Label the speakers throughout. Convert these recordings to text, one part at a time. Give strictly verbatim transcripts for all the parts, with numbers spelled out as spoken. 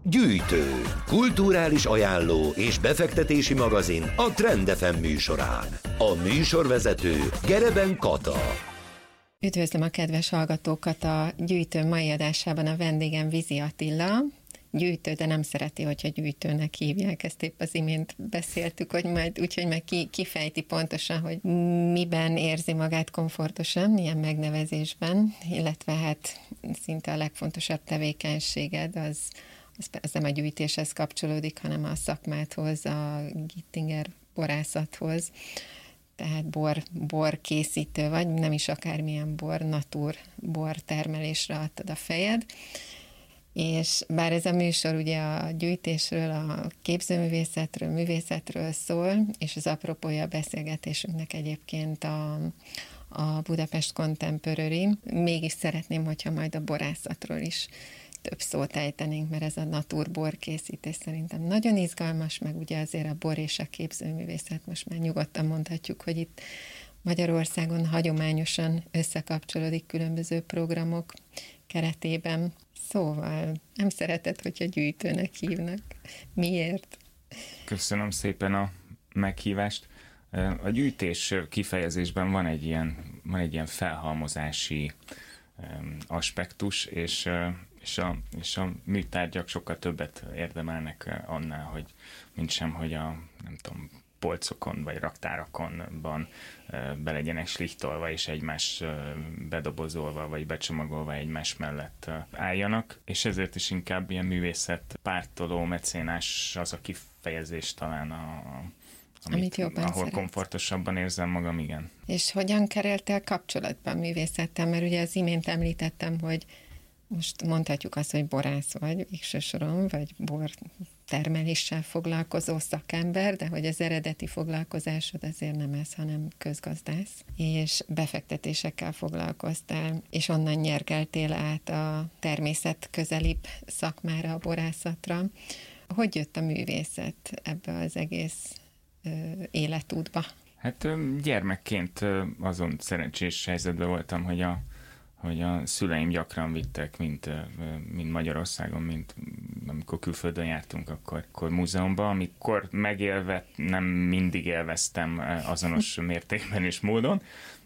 Speaker 1: Gyűjtő, kulturális ajánló és befektetési magazin a Trend ef em műsorán. A műsorvezető Gereben Kata.
Speaker 2: Üdvözlöm a kedves hallgatókat a Gyűjtő mai adásában. A vendégem Vizi Attila. Gyűjtő, de nem szereti, hogyha gyűjtőnek hívják. Ezt épp az imént beszéltük, hogy majd úgyhogy meg ki, kifejti pontosan, hogy miben érzi magát komfortosan, milyen megnevezésben, illetve hát szinte a legfontosabb tevékenységed az, az, az nem a gyűjtéshez kapcsolódik, hanem a szakmádhoz, a Gittinger borászathoz. Tehát bor, bor készítő vagy, nem is akármilyen bor, natur bor termelésre adtad a fejed. És bár ez a műsor ugye a gyűjtésről, a képzőművészetről, művészetről szól, és az apropója a beszélgetésünknek egyébként a, a Budapest Contemporary, mégis szeretném, hogyha majd a borászatról is több szót ejtenénk, mert ez a naturbor készítés szerintem nagyon izgalmas, meg ugye azért a bor és a képzőművészet, most már nyugodtan mondhatjuk, hogy itt Magyarországon hagyományosan összekapcsolódik különböző programok keretében. Szóval nem szereted, hogyha gyűjtőnek hívnak. Miért?
Speaker 3: Köszönöm szépen a meghívást. A gyűjtés kifejezésben van egy ilyen, van egy ilyen felhalmozási aspektus, és, és, a, és a műtárgyak sokkal többet érdemelnek annál, hogy mint sem, hogy a nem tudom, polcokon vagy raktárakonban be legyenek slichtolva és egymás bedobozolva vagy becsomagolva egymás mellett álljanak, és ezért is inkább ilyen művészet pártoló, mecénás az a kifejezés talán, a, amit, amit jobban ahol szeretsz. Komfortosabban érzem magam, igen.
Speaker 2: És hogyan kerültél kapcsolatban művészettel? Mert ugye az imént említettem, hogy most mondhatjuk azt, hogy borász vagy végső soron, vagy bor termeléssel foglalkozó szakember, de hogy az eredeti foglalkozásod azért nem ez, hanem közgazdász, és befektetésekkel foglalkoztál, és onnan nyergeltél át a természet közelibb szakmára, a borászatra. Hogy jött a művészet ebbe az egész ö, életútba?
Speaker 3: Hát gyermekként azon szerencsés helyzetben voltam, hogy a hogy a szüleim gyakran vittek, mint, mint Magyarországon, mint amikor külföldön jártunk, akkor, akkor múzeumban, amikor megélve nem mindig élveztem azonos mértékben és módon,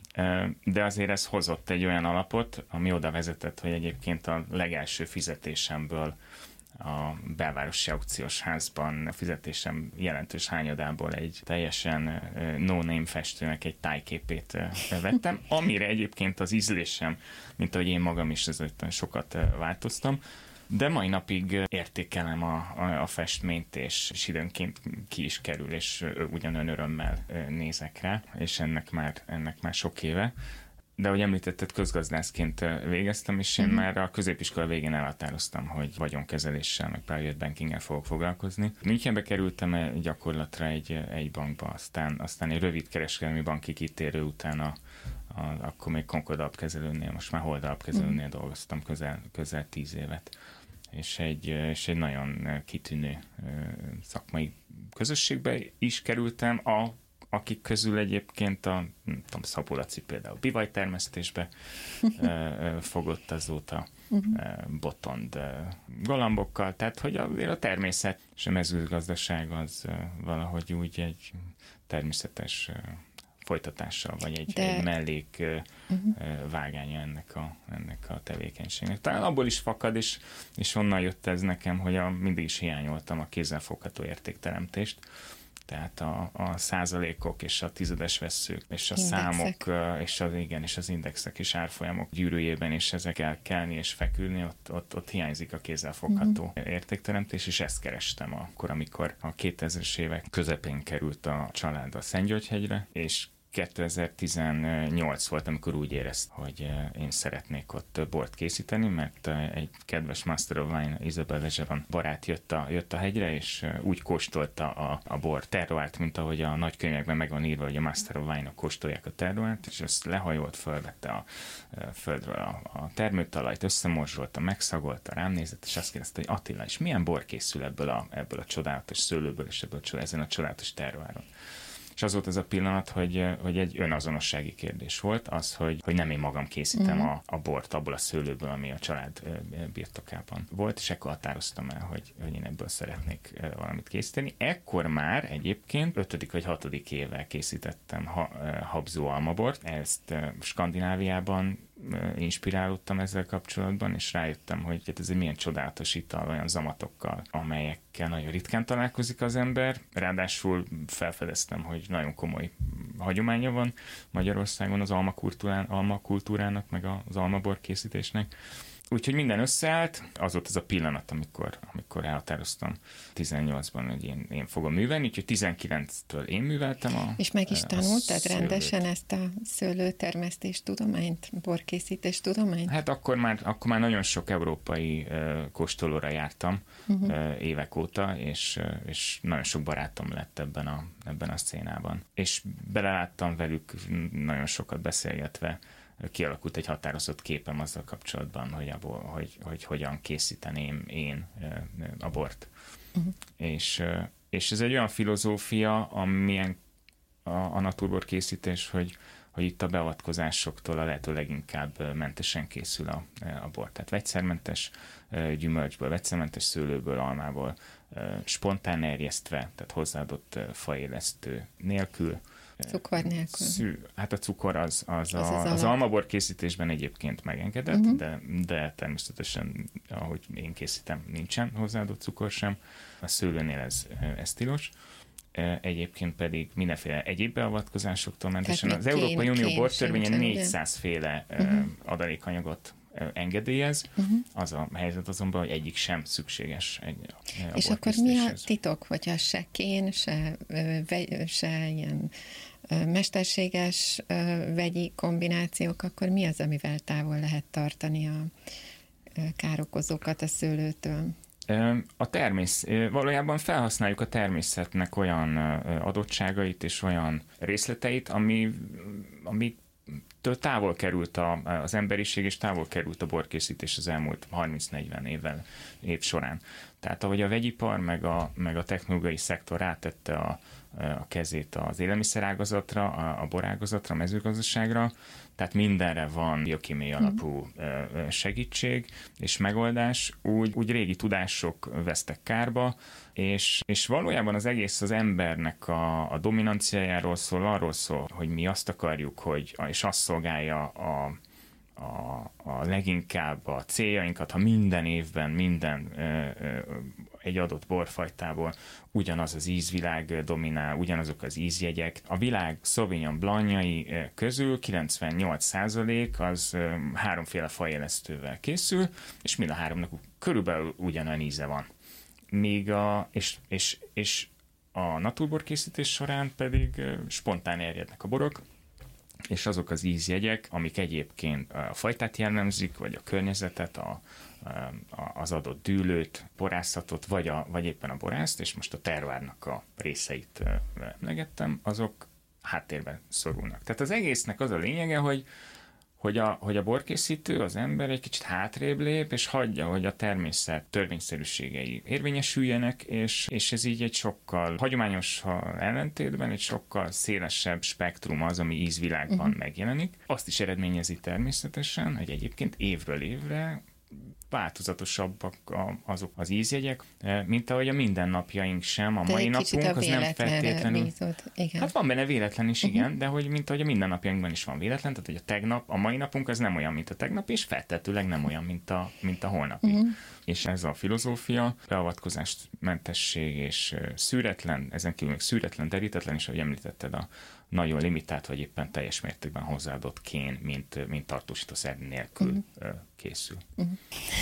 Speaker 3: de azért ez hozott egy olyan alapot, ami oda vezetett, hogy egyébként a legelső fizetésemből a belvárosi aukciós házban a fizetésem jelentős hányadából egy teljesen no-name festőnek egy tájképét vettem, amire egyébként az ízlésem, mint ahogy én magam is ezért sokat változtam, de mai napig értékelem a, a, a festményt, és, és időnként ki is kerül, és ugyanolyan örömmel nézek rá, és ennek már, ennek már sok éve. De ahogy említetted, közgazdászként végeztem, és én uh-huh. már a középiskola végén elhatároztam, hogy vagyonkezeléssel, meg private bankinggel fogok foglalkozni. Münchenbe kerültem gyakorlatra egy, egy bankba, aztán, aztán egy rövid kereskedelmi banki kitérő után a, a, akkor még Concord alapkezelőnél, most már Hold alapkezelőnél uh-huh. dolgoztam közel, közel tíz évet. És egy, és egy nagyon kitűnő szakmai közösségbe is kerültem, a akik közül egyébként a nem tudom, Szabó Laci például bivajtermesztésbe fogott azóta uh-huh. botond galambokkal, tehát hogy a, a természet és a mezőgazdaság az valahogy úgy egy természetes folytatással, vagy egy, De... egy mellék uh-huh. vágánya ennek a, ennek a tevékenységnek. Talán abból is fakad, és, és onnan jött ez nekem, hogy a, mindig is hiányoltam a kézzelfogható értékteremtést. Tehát a, a százalékok és a tizedes vesszők és a indexek. Számok és az, igen, és az indexek és árfolyamok gyűrűjében és ezekkel kelni és fekülni, ott, ott, ott hiányzik a kézzelfogható uh-huh. értékteremtés, és ezt kerestem akkor, amikor a kétezres évek közepén került a család a Szentgyörgyhegyre, és kétezer-tizennyolc volt, amikor úgy éreztem, hogy én szeretnék ott bort készíteni, mert egy kedves Master of Wine, Isabel Lejevan barát jött a, jött a hegyre, és úgy kóstolta a, a bor terroárt, mint ahogy a nagy könyvekben meg van írva, hogy a Master of Wine-ok kóstolják a terroárt, és ezt lehajolt, fölvette a, a földről a, a termőtalajt, összemorzsolta, megszagolta, rám nézett, és azt kérdezte, hogy Attila, és milyen bor készül ebből a, ebből a csodálatos szőlőből, és ebből a, ezen a csodálatos terroáron? és az volt az a pillanat, hogy, hogy egy önazonossági kérdés volt, az, hogy, hogy nem én magam készítem uh-huh. a, a bort abból a szőlőből, ami a család birtokában volt, és ekkor határoztam el, hogy, hogy én ebből szeretnék valamit készíteni. Ekkor már egyébként ötödik vagy hatodik évvel készítettem ha, habzó almabort. Ezt Skandináviában inspirálódtam ezzel kapcsolatban, és rájöttem, hogy ez egy milyen csodálatos ital, olyan zamatokkal, amelyekkel nagyon ritkán találkozik az ember. Ráadásul felfedeztem, hogy nagyon komoly hagyománya van Magyarországon az almakultúrán, almakultúrának, meg az almabor készítésnek. Úgyhogy minden összeállt, az volt az a pillanat, amikor, amikor elhatároztam tizennyolcban, hogy én, én fogom művelni, úgyhogy tizenkilenctől én műveltem a
Speaker 2: És meg is tanultad rendesen ezt a szőlőtermesztés tudományt, borkészítés tudományt?
Speaker 3: Hát akkor már, akkor már nagyon sok európai uh, kóstolóra jártam uh-huh. uh, évek óta, és, uh, és nagyon sok barátom lett ebben a, ebben a szcénában. És beleláttam velük nagyon sokat beszélgetve, kialakult egy határozott képem azzal kapcsolatban, hogy, abból, hogy, hogy hogyan készíteném én a bort. Uh-huh. És, és ez egy olyan filozófia, amilyen a, a naturbor készítés, hogy, hogy itt a beavatkozásoktól a lehető leginkább mentesen készül a, a bor. Tehát vegyszermentes gyümölcsből, vegyszermentes szőlőből, almából, spontán erjesztve, tehát hozzáadott faélesztő nélkül.
Speaker 2: Cukor nélkül.
Speaker 3: Szű, hát a cukor az, az, az, a, az, az almabor készítésben egyébként megengedett, uh-huh. de, de természetesen, ahogy én készítem, nincsen hozzáadott cukor sem. A szőlőnél ez, ez tilos. Egyébként pedig mindenféle egyéb beavatkozásoktól mentesen. Az Európai Unió bortörvénye négyszáz féle uh-huh. adalékanyagot engedélyez. Uh-huh. Az a helyzet azonban, hogy egyik sem szükséges egy a
Speaker 2: És akkor mi a titok, hogyha se kén, se, se ilyen mesterséges vegyi kombinációk, akkor mi az, amivel távol lehet tartani a károkozókat a szőlőtől?
Speaker 3: A természet, valójában felhasználjuk a természetnek olyan adottságait és olyan részleteit, ami, ami től távol került a, az emberiség, és távol került a borkészítés az elmúlt harminc-negyven évvel, év során. Tehát ahogy a vegyipar, meg a, meg a technológiai szektor rátette a, a kezét az élelmiszerágazatra, a, a borágazatra, a mezőgazdaságra, tehát mindenre van biokémiai alapú segítség és megoldás, úgy, úgy régi tudások vesztek kárba, és, és valójában az egész az embernek a, a dominanciájáról szól, arról szól, hogy mi azt akarjuk, hogy, és azt szolgálja a, a, a leginkább a céljainkat, ha minden évben, minden ö, ö, egy adott borfajtából ugyanaz az ízvilág dominál, ugyanazok az ízjegyek. A világ Sauvignon Blancjai közül kilencvennyolc százalék az háromféle fajélesztővel készül, és mind a háromnak körülbelül ugyanolyan íze van. Míg a, és, és, és a naturbor készítés során pedig spontán erjednek a borok, és azok az ízjegyek, amik egyébként a fajtát jellemzik, vagy a környezetet, a, a, az adott dűlőt, borászatot, vagy, a, vagy éppen a borászt, és most a terroárnak a részeit emlegettem, azok háttérben szorulnak. Tehát az egésznek az a lényege, hogy Hogy a, hogy a borkészítő, az ember egy kicsit hátrébb lép, és hagyja, hogy a természet törvényszerűségei érvényesüljenek, és, és ez így egy sokkal hagyományos ellentétben, egy sokkal szélesebb spektrum az, ami ízvilágban uh-huh. megjelenik. Azt is eredményezi természetesen, hogy egyébként évről évre változatosabbak azok az ízjegyek, mint ahogy a mindennapjaink sem, a
Speaker 2: de
Speaker 3: mai napunk az nem feltétlenül...
Speaker 2: Bízott, igen.
Speaker 3: Hát van benne véletlen is, igen, uh-huh. de hogy mint ahogy a mindennapjainkban is van véletlen, tehát hogy a tegnap, a mai napunk az nem olyan, mint a tegnap, és feltetőleg nem olyan, mint a, mint a holnapi. Uh-huh. És ez a filozófia, beavatkozásmentesség és szűretlen, ezen kívül még szűretlen, derítetlen, és ahogy említetted, a nagyon limitált, vagy éppen teljes mértékben hozzáadott kén, mint, mint tartósítószer nélkül uh-huh. készül. Uh-huh.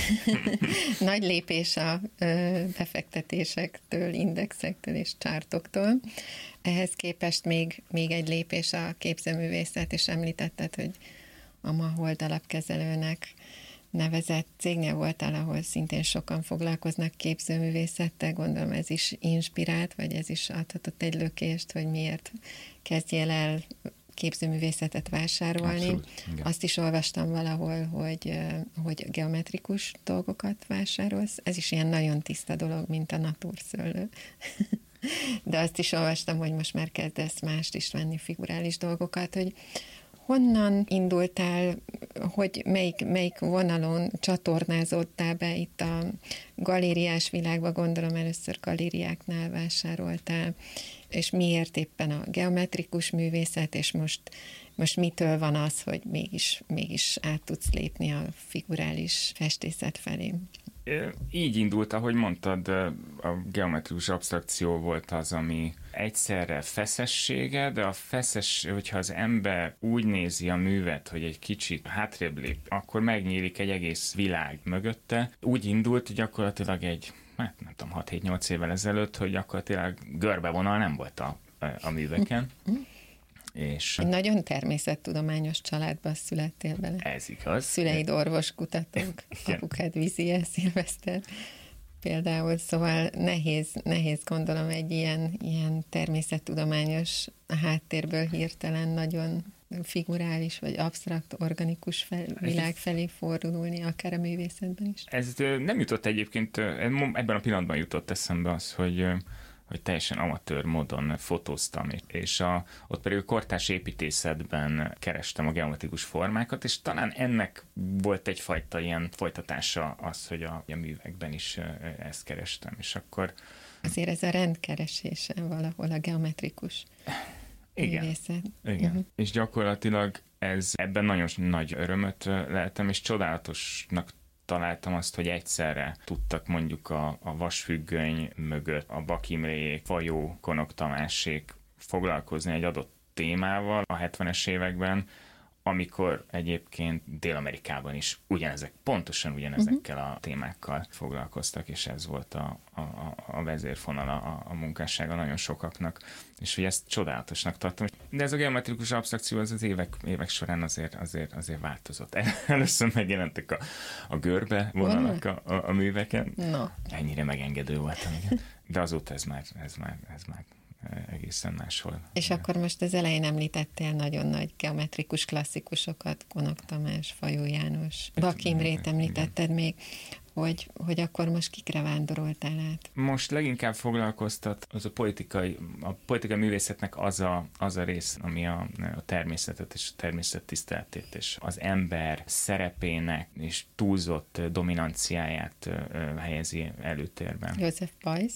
Speaker 2: Nagy lépés a befektetésektől, indexektől és csártoktól. Ehhez képest még, még egy lépés a képzőművészet, és említetted, hogy a Mahold alapkezelőnek nevezett cégnél voltál, ahol szintén sokan foglalkoznak képzőművészettel, gondolom ez is inspirált, vagy ez is adhatott egy lökést, hogy miért kezdjél el képzőművészetet vásárolni.
Speaker 3: Abszolút,
Speaker 2: azt is olvastam valahol, hogy, hogy geometrikus dolgokat vásárolsz. Ez is ilyen nagyon tiszta dolog, mint a natúrszőlő. de azt is olvastam, hogy most már kezdesz mást is venni, figurális dolgokat, hogy honnan indultál, hogy melyik, melyik vonalon csatornázódtál be itt a galériás világba, gondolom először galériáknál vásároltál, és miért éppen a geometrikus művészet, és most, most mitől van az, hogy mégis, mégis át tudsz lépni a figurális festészet felé?
Speaker 3: Így indult, ahogy mondtad, a geometrikus absztrakció volt az, ami egyszerre feszessége, de a feszes, hogyha az ember úgy nézi a művet, hogy egy kicsit hátrébb lép, akkor megnyílik egy egész világ mögötte. Úgy indult gyakorlatilag egy, hát nem tudom, hat-hét-nyolc évvel ezelőtt, hogy gyakorlatilag görbevonal nem volt a, a műveken. És
Speaker 2: egy nagyon természettudományos családban születtél bele.
Speaker 3: Ez igaz.
Speaker 2: Szüleid orvoskutatók, apukád Vizier Szilveszter. Például, szóval nehéz, nehéz gondolom egy ilyen, ilyen természettudományos háttérből hirtelen nagyon figurális vagy absztrakt, organikus fel, világ felé fordulni, akár a művészetben is.
Speaker 3: Ez nem jutott egyébként, ebben a pillanatban jutott eszembe az, hogy hogy teljesen amatőr módon fotóztam, és a, ott pedig a kortárs építészetben kerestem a geometrikus formákat, és talán ennek volt egyfajta ilyen folytatása az, hogy a, a művekben is ezt kerestem, és akkor...
Speaker 2: Azért ez a rendkeresése valahol a geometrikus
Speaker 3: igen,
Speaker 2: művészet.
Speaker 3: Igen,
Speaker 2: Uh-huh.
Speaker 3: és gyakorlatilag ez, ebben nagyon nagy örömöt leltem, és csodálatosnak találtam azt, hogy egyszerre tudtak mondjuk a, a vasfüggöny mögött a Bak Imréjék, Fajó, Konok Tamásék foglalkozni egy adott témával a hetvenes években, amikor egyébként Dél-Amerikában is ugyanezek, pontosan ugyanezekkel a témákkal foglalkoztak, és ez volt a, a, a vezérfonala a, a munkássága nagyon sokaknak, és hogy ezt csodálatosnak tartom. De ez a geometrikus absztrakció az, az évek, évek során azért, azért, azért változott. Először megjelentek a, a görbe vonalak a, a, a műveken.
Speaker 2: No.
Speaker 3: Ennyire megengedő voltam, igen. De azóta ez már, ez már, ez már egészen máshol.
Speaker 2: És de. Akkor most az elején említettél nagyon nagy geometrikus klasszikusokat, Konok Tamás, Fajó János, Bak Imrét említetted igen. még, hogy, hogy akkor most kikre vándoroltál át?
Speaker 3: Most leginkább foglalkoztat az a politikai, a politikai művészetnek az a, az a rész, ami a, a természetet és a természet tiszteletét és az ember szerepének és túlzott dominanciáját helyezi előtérben.
Speaker 2: József Beuys.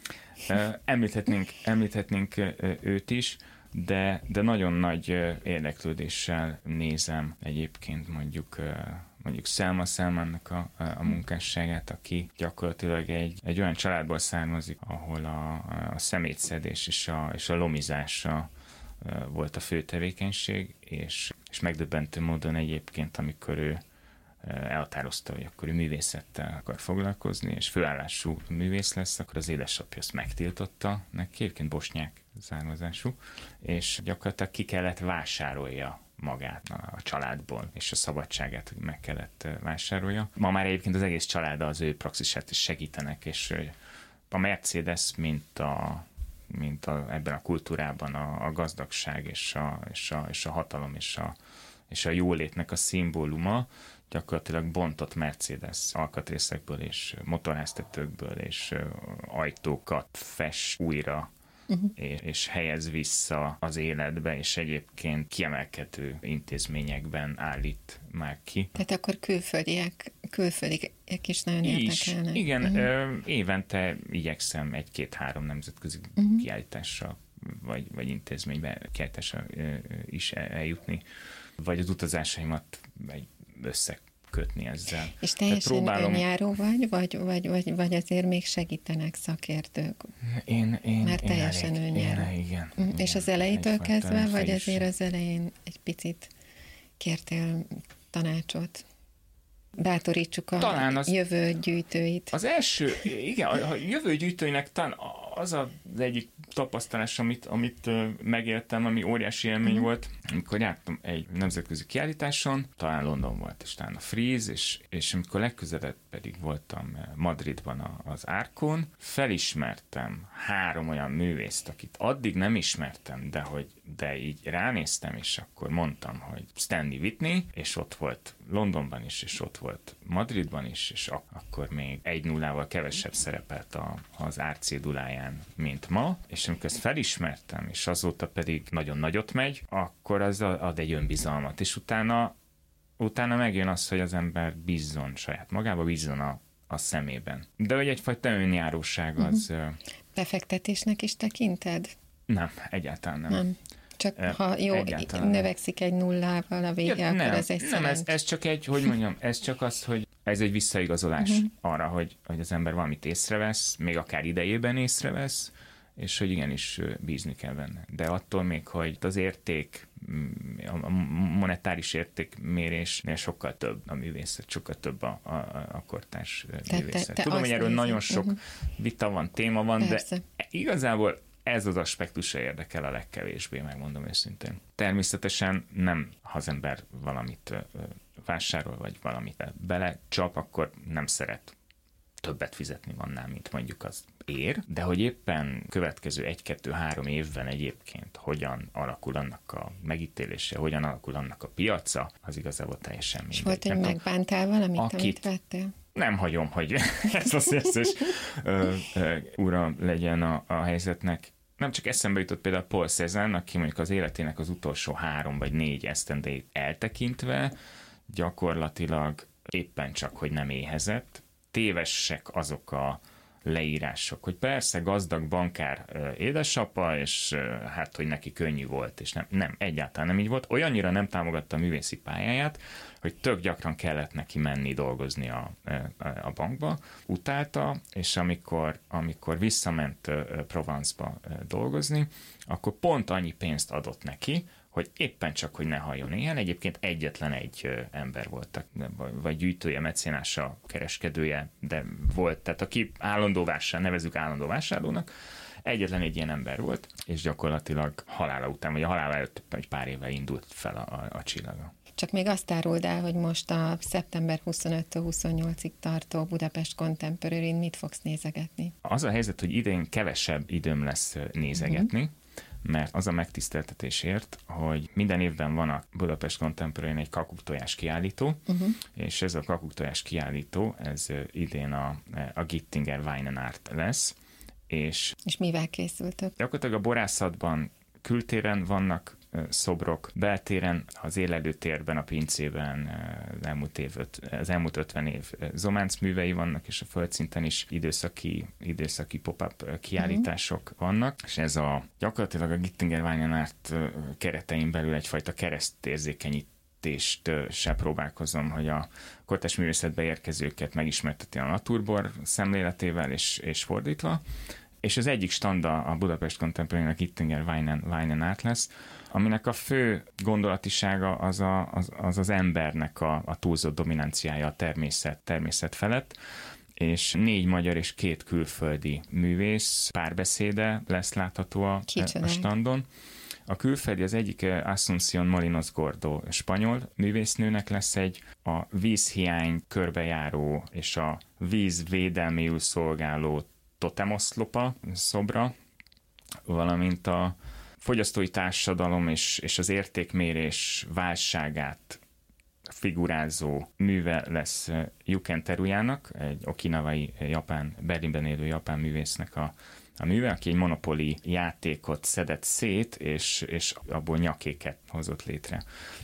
Speaker 3: Említhetnénk, említhetnénk őt is, de, de nagyon nagy érdeklődéssel nézem egyébként mondjuk mondjuk Selma Selmannak a, a munkásságát, aki gyakorlatilag egy, egy olyan családból származik, ahol a, a szemétszedés és a, és a lomizása volt a fő tevékenység, és, és megdöbbentő módon egyébként, amikor ő elhatározta, hogy akkor ő művészettel akar foglalkozni, és főállású művész lesz, akkor az édesapja ezt megtiltotta neki, egyébként bosnyák származású, és gyakorlatilag ki kellett vásárolja magát a családból, és a szabadságát, hogy meg kellett vásárolja. Ma már egyébként az egész család az ő praxisát is segítenek, és a Mercedes, mint a mint a, ebben a kultúrában a, a gazdagság és a, és, a, és a hatalom és a, és a jólétnek a szimbóluma, gyakorlatilag bontott Mercedes alkatrészekből és motorháztetőkből és ajtókat fes újra, uh-huh. és, és helyez vissza az életbe, és egyébként kiemelkedő intézményekben állít már ki.
Speaker 2: Tehát akkor külföldiek, külföldiek is nagyon érdekelnek.
Speaker 3: Igen, uh-huh. évente igyekszem egy-két-három nemzetközi uh-huh. kiállításra vagy, vagy intézménybe kiállításra is eljutni, vagy az utazásaimat egy összekötni ezzel.
Speaker 2: És teljesen próbálom... önjáró vagy, vagy, vagy, vagy, vagy azért még segítenek szakértők?
Speaker 3: Én, én,
Speaker 2: Mert
Speaker 3: én
Speaker 2: teljesen
Speaker 3: elég,
Speaker 2: önjáró.
Speaker 3: Én, igen,
Speaker 2: mm.
Speaker 3: igen.
Speaker 2: És az elejétől kezdve, vagy
Speaker 3: fejlős.
Speaker 2: azért az elején egy picit kértél tanácsot? Bátorítsuk a Talán az, jövő gyűjtőit.
Speaker 3: Az első, igen, a jövő gyűjtőinek talán az az egyik tapasztalás, amit, amit megéltem, ami óriási élmény uh-huh. volt, amikor jártam egy nemzetközi kiállításon, talán London volt, és talán a Frieze, és, és amikor legközelebb pedig voltam Madridban az Árkon, felismertem három olyan művészt, akit addig nem ismertem, de hogy de így ránéztem, és akkor mondtam, hogy Stanley Whitney, és ott volt Londonban is, és ott volt Madridban is, és ak- akkor még egy nullával kevesebb szerepelt a, az árcéduláján, mint ma, és amikor ezt felismertem, és azóta pedig nagyon nagyot megy, akkor az ad egy önbizalmat, és utána utána megjön az, hogy az ember bízzon saját magába, bízzon a, a szemében. De hogy egyfajta önjáróság az... Uh-huh.
Speaker 2: Befektetésnek is tekinted?
Speaker 3: Nem, egyáltalán nem.
Speaker 2: Nem. Csak e, ha jó,
Speaker 3: egyáltalán
Speaker 2: növekszik egy nullával a vége, ja, akkor
Speaker 3: nem,
Speaker 2: ez egy
Speaker 3: Nem,
Speaker 2: szerencs.
Speaker 3: ez, ez csak egy, hogy mondjam, ez csak az, hogy ez egy visszaigazolás uh-huh. arra, hogy, hogy az ember valamit észrevesz, még akár idejében észrevesz, és hogy igenis bízni kell benne. De attól még, hogy az érték, a monetáris értékmérésnél sokkal több a művészet, sokkal több a, a, a kortárs te, művészet. Te, te Tudom, hogy erről nézem. Nagyon sok uh-huh. vita van, téma van, Persze. de igazából ez az aspektusa érdekel a legkevésbé, megmondom őszintén. Természetesen nem, ha az ember valamit vásárol, vagy valamit belecsap, akkor nem szeret többet fizetni vannál, mint mondjuk az ér, de hogy éppen következő egy-kettő-három évben egyébként hogyan alakul annak a megítélése, hogyan alakul annak a piaca, az igazából teljesen mindegy.
Speaker 2: És volt, hogy megbántál valamit, akit, amit vettél?
Speaker 3: Nem hagyom, hogy ez az összes ura legyen a, a helyzetnek. Nem csak eszembe jutott például Paul Cézanne, aki mondjuk az életének az utolsó három vagy négy esztendejét eltekintve gyakorlatilag éppen csak, hogy nem éhezett. Tévesek azok a leírások, hogy persze gazdag bankár édesapa, és hát, hogy neki könnyű volt, és nem, nem, egyáltalán nem így volt. Olyannyira nem támogatta a művészi pályáját, hogy tök gyakran kellett neki menni dolgozni a, a, a bankba. Utálta, és amikor, amikor visszament Provence-ba dolgozni, akkor pont annyi pénzt adott neki, hogy éppen csak, hogy ne halljon éhen. Egyébként egyetlen egy ember volt, vagy gyűjtője, mecénása, kereskedője, de volt, tehát aki állandó vásár, nevezzük állandó vásárlónak, egyetlen egy ilyen ember volt, és gyakorlatilag halála után, vagy a halála előtt egy pár éve indult fel a, a, a csillaga.
Speaker 2: Csak még azt áruld el, hogy most a szeptember huszonötödikétől huszonnyolcadikáig tartó Budapest Contemporary-n mit fogsz nézegetni? Az
Speaker 3: a helyzet, hogy idén kevesebb időm lesz nézegetni, uh-huh. mert az a megtiszteltetésért, hogy minden évben van a Budapest Contemporary egy kakuktojás kiállító, uh-huh. és ez a kakuktojás kiállító, ez idén a, a Gittinger Wine and Art lesz. És,
Speaker 2: és mivel készültök?
Speaker 3: Gyakorlatilag a borászatban kültéren vannak szobrok, beltéren, az élelőtérben, a pincében az elmúlt, év, az elmúlt ötven év zománc művei vannak, és a földszinten is időszaki, időszaki pop-up kiállítások uh-huh. vannak, és ez a gyakorlatilag a Gittinger Wine and Art keretein belül egyfajta keresztérzékenyítést se próbálkozom, hogy a kortárs művészetbe érkezőket megismerteti a naturbor szemléletével, és, és fordítva. És az egyik standa a Budapest Contemporary-nek Gittinger Wine and, Wine and Art lesz, aminek a fő gondolatisága az a, az, az, az embernek a, a túlzott dominanciája a természet, természet felett, és négy magyar és két külföldi művész párbeszéde lesz látható a, a standon. A külföldi az egyik Asunción Molinos Gordo spanyol művésznőnek lesz egy a vízhiány körbejáró és a víz védelméül szolgáló totemoszlopa szobra, valamint a fogyasztói társadalom és, és az értékmérés válságát figurázó műve lesz Yuken Terujának, egy okinawai japán, Berlinben élő japán művésznek a, a műve, aki egy monopoli játékot szedett szét, és, és abból nyakéket hozott létre.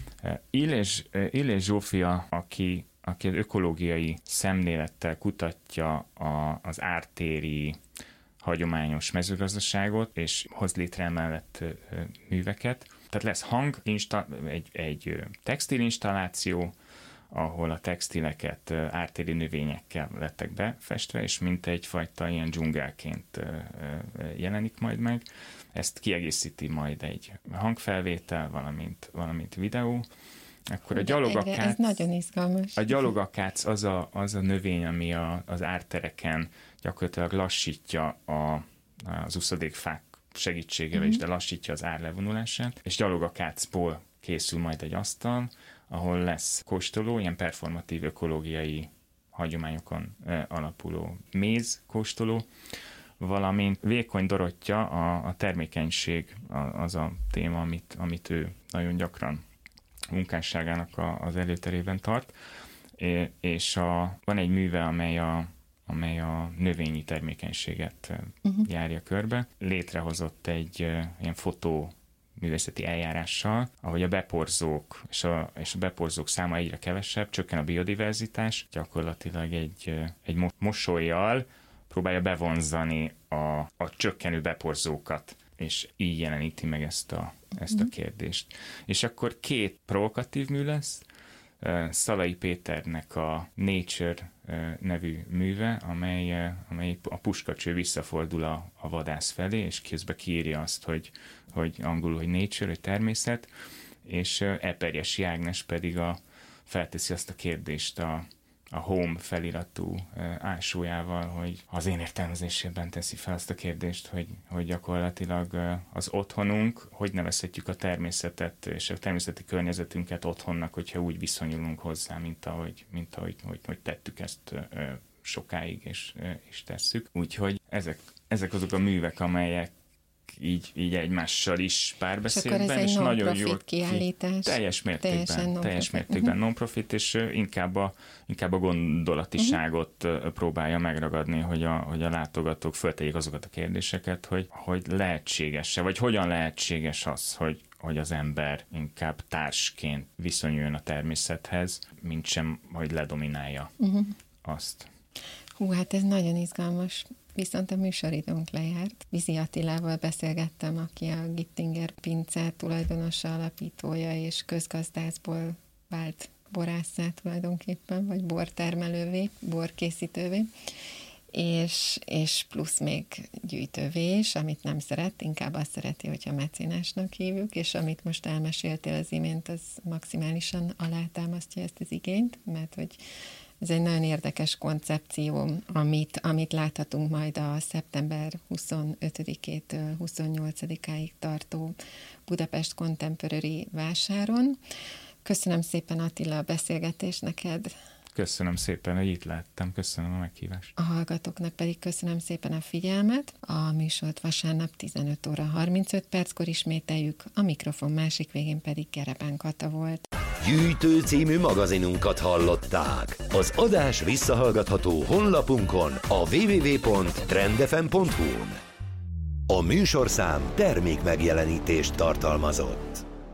Speaker 3: Illés, Illés Zsófia, aki aki az ökológiai szemlélettel kutatja a, az ártéri hagyományos mezőgazdaságot, és hoz létre emellett műveket. Tehát lesz hang, insta, egy, egy textilinstalláció, ahol a textileket ártéri növényekkel lettek befestve, és mint egyfajta ilyen dzsungelként jelenik majd meg. Ezt kiegészíti majd egy hangfelvétel, valamint, valamint videó. Akkor a gyalogakác,
Speaker 2: ez nagyon izgalmas.
Speaker 3: A gyalogakác az a, az a növény, ami a, az ártereken gyakorlatilag lassítja a, az uszadékfák segítségével mm-hmm. is, de lassítja az ár levonulását, és gyalogakácból készül majd egy asztal, ahol lesz kóstoló, ilyen performatív ökológiai hagyományokon alapuló méz kóstoló, valamint Vékony Dorottya, a, a termékenység az a téma, amit, amit ő nagyon gyakran munkásságának a, az előterében tart, és a, van egy műve, amely a, amely a növényi termékenységet uh-huh. járja körbe. Létrehozott egy ilyen fotó művészeti eljárással, ahogy a beporzók és a, és a beporzók száma egyre kevesebb, csökken a biodiverzitás, gyakorlatilag egy, egy mosollyal próbálja bevonzani a, a csökkenő beporzókat, és így jeleníti meg ezt a, ezt a kérdést. És akkor két provokatív mű lesz, Szalai Péternek a Nature nevű műve, amely, amely a puskacső visszafordul a, a vadász felé, és közben kiírja azt, hogy, hogy angolul, hogy nature, hogy természet, és Eperjesi Ágnes pedig a, felteszi azt a kérdést a, a Home feliratú ásójával, hogy az én értelmezésében teszi fel azt a kérdést, hogy, hogy gyakorlatilag az otthonunk, hogy nevezhetjük a természetet és a természeti környezetünket otthonnak, hogyha úgy viszonyulunk hozzá, mint ahogy, mint ahogy hogy, hogy tettük ezt sokáig, és, és tesszük. Úgyhogy ezek, ezek azok a művek, amelyek így, így egymással is párbeszédben, és, és nagyon jó
Speaker 2: kiállítás.
Speaker 3: Teljes mértékben, teljes mértékben uh-huh. non-profit, és inkább a, inkább a gondolatiságot uh-huh. próbálja megragadni, hogy a, hogy a látogatók föltegyék azokat a kérdéseket, hogy, hogy lehetséges-e, vagy hogyan lehetséges az, hogy, hogy az ember inkább társként viszonyuljon a természethez, mint sem, hogy ledominálja uh-huh. azt.
Speaker 2: Hú, hát ez nagyon izgalmas. Viszont a műsoridőnk lejárt. Vizi Attilával beszélgettem, aki a Gittinger Pince tulajdonosa, alapítója és közgazdászból vált borásszá tulajdonképpen, vagy bortermelővé, borkészítővé, és, és plusz még gyűjtővé is, amit nem szeret, inkább azt szereti, hogyha mecénásnak hívjuk, és amit most elmeséltél az imént, az maximálisan alátámasztja ezt az igényt, mert hogy ez egy nagyon érdekes koncepció, amit, amit láthatunk majd a szeptember huszonötödikétől huszonnyolcadikáig tartó Budapest Contemporary vásáron. Köszönöm szépen, Attila, a beszélgetést neked.
Speaker 3: Köszönöm szépen, hogy itt láttam. Köszönöm a meghívást.
Speaker 2: A hallgatóknak pedig köszönöm szépen a figyelmet. A műsort vasárnap tizenöt óra harmincöt perckor ismételjük, a mikrofon másik végén pedig Gerebán Kata volt.
Speaker 1: Gyűjtő című magazinunkat hallották. Az adás visszahallgatható honlapunkon, a double-u double-u double-u pont trendfm pont hu-n. A műsorszám termékmegjelenítést tartalmazott.